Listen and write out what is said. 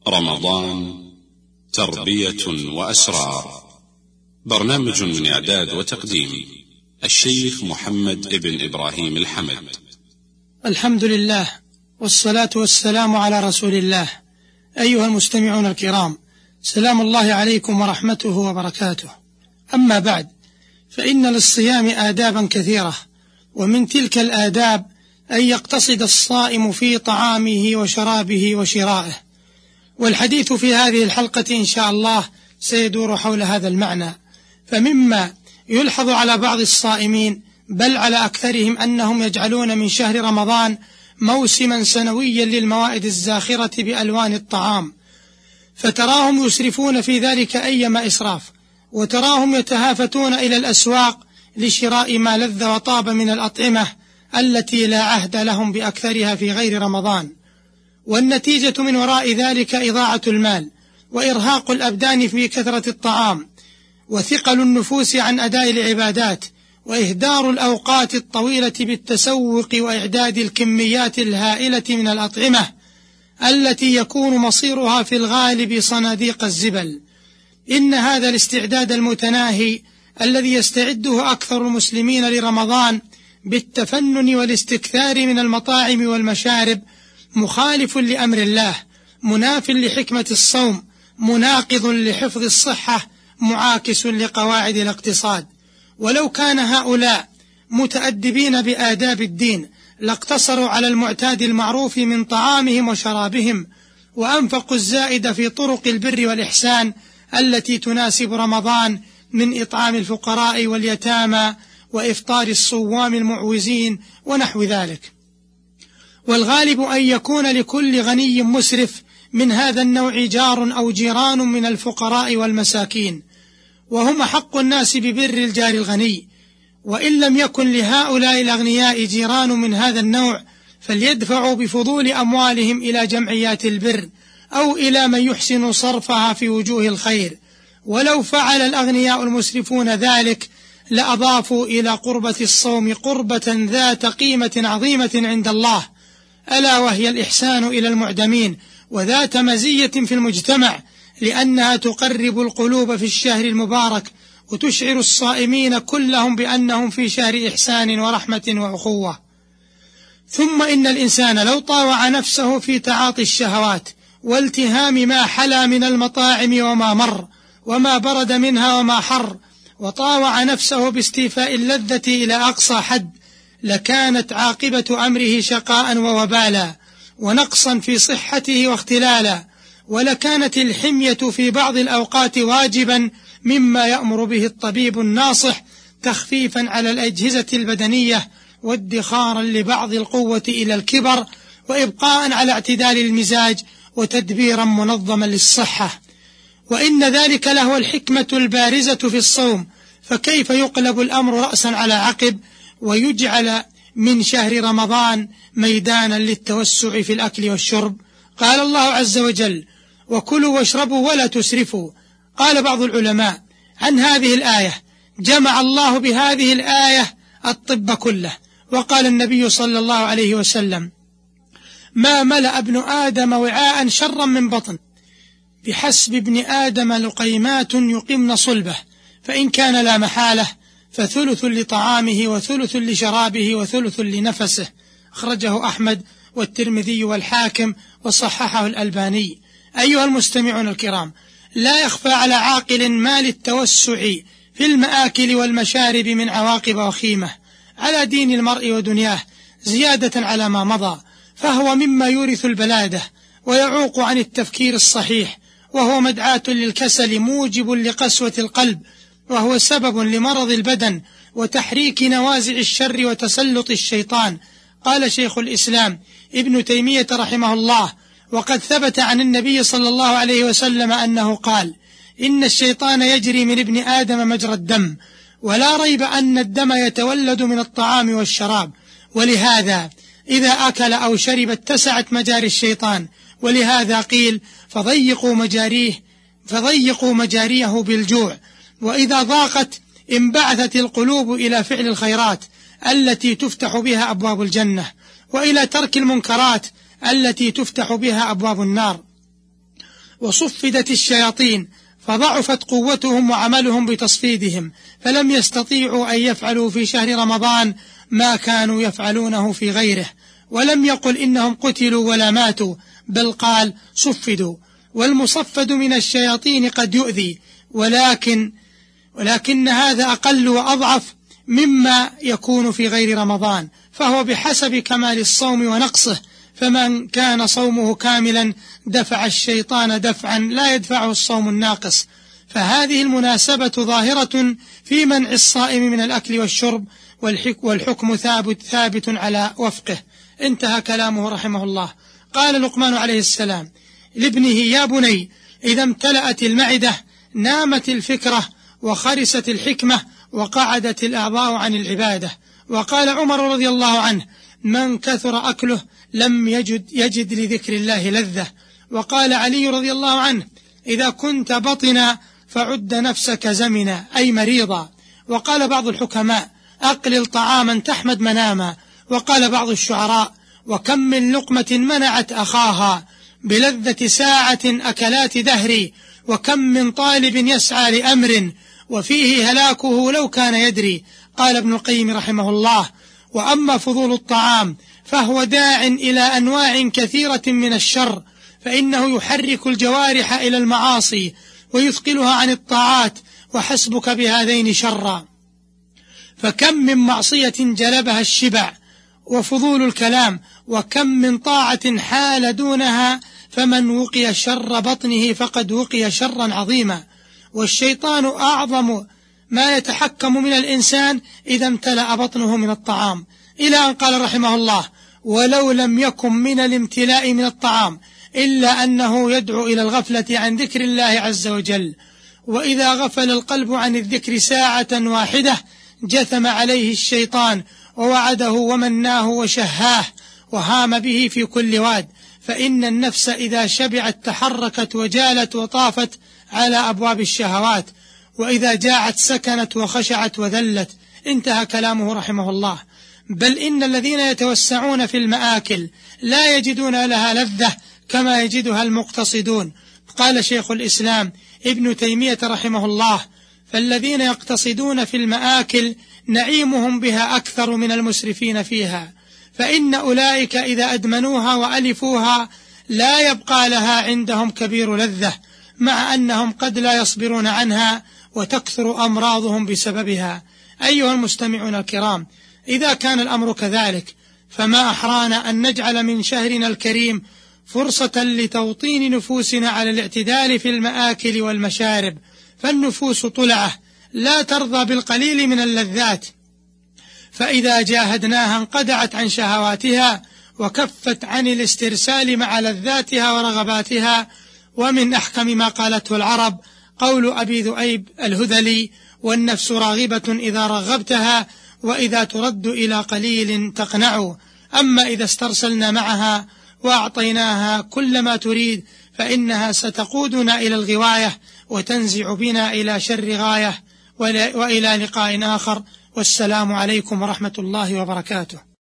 رمضان تربية وأسرار. برنامج من إعداد وتقديم الشيخ محمد ابن إبراهيم الحمد. الحمد لله والصلاة والسلام على رسول الله. أيها المستمعون الكرام، سلام الله عليكم ورحمته وبركاته. أما بعد، فإن للصيام آدابا كثيرة، ومن تلك الآداب أن يقتصد الصائم في طعامه وشرابه وشرائه، والحديث في هذه الحلقة إن شاء الله سيدور حول هذا المعنى. فمما يلحظ على بعض الصائمين بل على أكثرهم أنهم يجعلون من شهر رمضان موسما سنويا للموائد الزاخرة بألوان الطعام، فتراهم يسرفون في ذلك أيما إسراف، وتراهم يتهافتون إلى الأسواق لشراء ما لذ وطاب من الأطعمة التي لا عهد لهم بأكثرها في غير رمضان. والنتيجة من وراء ذلك إضاعة المال وإرهاق الأبدان في كثرة الطعام، وثقل النفوس عن أداء العبادات، وإهدار الأوقات الطويلة بالتسوق وإعداد الكميات الهائلة من الأطعمة التي يكون مصيرها في الغالب صناديق الزبل. إن هذا الاستعداد المتناهي الذي يستعده أكثر المسلمين لرمضان بالتفنن والاستكثار من المطاعم والمشارب مخالف لأمر الله، مناف لحكمة الصوم، مناقض لحفظ الصحة، معاكس لقواعد الاقتصاد. ولو كان هؤلاء متأدبين بآداب الدين لاقتصروا على المعتاد المعروف من طعامهم وشرابهم، وأنفقوا الزائد في طرق البر والإحسان التي تناسب رمضان من إطعام الفقراء واليتامى وإفطار الصوام المعوزين ونحو ذلك. والغالب أن يكون لكل غني مسرف من هذا النوع جار أو جيران من الفقراء والمساكين، وهم حق الناس ببر الجار الغني. وإن لم يكن لهؤلاء الأغنياء جيران من هذا النوع فليدفعوا بفضول أموالهم إلى جمعيات البر أو إلى من يحسن صرفها في وجوه الخير. ولو فعل الأغنياء المسرفون ذلك لأضافوا إلى قربة الصوم قربة ذات قيمة عظيمة عند الله، ألا وهي الإحسان إلى المعدمين، وذات مزية في المجتمع، لأنها تقرب القلوب في الشهر المبارك وتشعر الصائمين كلهم بأنهم في شهر إحسان ورحمة وأخوة. ثم إن الإنسان لو طاوع نفسه في تعاطي الشهوات والتهام ما حلا من المطاعم وما مر وما برد منها وما حر، وطاوع نفسه باستيفاء اللذة إلى أقصى حد، لكانت عاقبة أمره شقاء ووبالا ونقصا في صحته واختلالا، ولكانت الحمية في بعض الأوقات واجبا مما يأمر به الطبيب الناصح، تخفيفا على الأجهزة البدنية وادخارا لبعض القوة إلى الكبر، وإبقاء على اعتدال المزاج، وتدبيرا منظما للصحة. وإن ذلك لهو الحكمة البارزة في الصوم، فكيف يقلب الأمر رأسا على عقب ويجعل من شهر رمضان ميدانا للتوسع في الأكل والشرب؟ قال الله عز وجل: وكلوا واشربوا ولا تسرفوا. قال بعض العلماء عن هذه الآية: جمع الله بهذه الآية الطب كله. وقال النبي صلى الله عليه وسلم: ما ملأ ابن آدم وعاء شرا من بطن، بحسب ابن آدم لقيمات يقمن صلبه، فإن كان لا محالة فثلث لطعامه وثلث لشرابه وثلث لنفسه. أخرجه أحمد والترمذي والحاكم وصححه الألباني. أيها المستمعون الكرام، لا يخفى على عاقل ما للتوسع في المآكل والمشارب من عواقب وخيمة على دين المرء ودنياه زيادة على ما مضى، فهو مما يورث البلادة ويعوق عن التفكير الصحيح، وهو مدعاة للكسل موجب لقسوة القلب، وهو سبب لمرض البدن وتحريك نوازع الشر وتسلط الشيطان. قال شيخ الإسلام ابن تيمية رحمه الله: وقد ثبت عن النبي صلى الله عليه وسلم أنه قال: إن الشيطان يجري من ابن آدم مجرى الدم، ولا ريب أن الدم يتولد من الطعام والشراب، ولهذا إذا أكل أو شرب اتسعت مجاري الشيطان، ولهذا قيل: فضيقوا مجاريه بالجوع. وإذا ضاقت انبعثت القلوب إلى فعل الخيرات التي تفتح بها أبواب الجنة، وإلى ترك المنكرات التي تفتح بها أبواب النار. وصفدت الشياطين فضعفت قوتهم وعملهم بتصفيدهم، فلم يستطيعوا أن يفعلوا في شهر رمضان ما كانوا يفعلونه في غيره. ولم يقل إنهم قتلوا ولا ماتوا، بل قال صفدوا. والمصفد من الشياطين قد يؤذي، ولكن هذا أقل وأضعف مما يكون في غير رمضان، فهو بحسب كمال الصوم ونقصه، فمن كان صومه كاملا دفع الشيطان دفعا لا يدفعه الصوم الناقص. فهذه المناسبة ظاهرة في منع الصائم من الأكل والشرب، والحكم ثابت على وفقه. انتهى كلامه رحمه الله. قال لقمان عليه السلام لابنه: يا بني، إذا امتلأت المعدة نامت الفكرة وخرست الحكمة وقعدت الأعضاء عن العبادة. وقال عمر رضي الله عنه: من كثر أكله لم يجد لذكر الله لذة. وقال علي رضي الله عنه: إذا كنت بطنا فعد نفسك زمنا، أي مريضا. وقال بعض الحكماء: أقلل طعاما تحمد مناما. وقال بعض الشعراء: وكم من لقمة منعت أخاها بلذة ساعة أكلات دهري، وكم من طالب يسعى لأمر وفيه هلاكه لو كان يدري. قال ابن القيم رحمه الله: وأما فضول الطعام فهو داع إلى أنواع كثيرة من الشر، فإنه يحرك الجوارح إلى المعاصي ويثقلها عن الطاعات، وحسبك بهذين شرا. فكم من معصية جلبها الشبع وفضول الكلام، وكم من طاعة حال دونها، فمن وقي شر بطنه فقد وقي شرا عظيما. والشيطان أعظم ما يتحكم من الإنسان إذا امتلأ بطنه من الطعام، إلى أن قال رحمه الله: ولو لم يكن من الامتلاء من الطعام إلا أنه يدعو إلى الغفلة عن ذكر الله عز وجل. وإذا غفل القلب عن الذكر ساعة واحدة جثم عليه الشيطان ووعده ومناه وشهاه وهام به في كل واد. فإن النفس إذا شبعت تحركت وجالت وطافت على أبواب الشهوات، وإذا جاعت سكنت وخشعت وذلت. انتهى كلامه رحمه الله. بل إن الذين يتوسعون في المآكل لا يجدون لها لذة كما يجدها المقتصدون. قال شيخ الإسلام ابن تيمية رحمه الله: فالذين يقتصدون في المآكل نعيمهم بها أكثر من المسرفين فيها، فإن أولئك إذا أدمنوها وألفوها لا يبقى لها عندهم كبير لذة، مع أنهم قد لا يصبرون عنها وتكثر أمراضهم بسببها. أيها المستمعون الكرام، إذا كان الأمر كذلك فما أحرانا أن نجعل من شهرنا الكريم فرصة لتوطين نفوسنا على الاعتدال في المآكل والمشارب، فالنفوس طلعة لا ترضى بالقليل من اللذات، فإذا جاهدناها انقدعت عن شهواتها وكفت عن الاسترسال مع لذاتها ورغباتها. ومن أحكم ما قالته العرب قول أبي ذؤيب الهذلي: والنفس راغبة إذا رغبتها، وإذا ترد إلى قليل تقنع. أما إذا استرسلنا معها وأعطيناها كل ما تريد فإنها ستقودنا إلى الغواية وتنزع بنا إلى شر غاية. وإلى لقاء آخر، والسلام عليكم ورحمة الله وبركاته.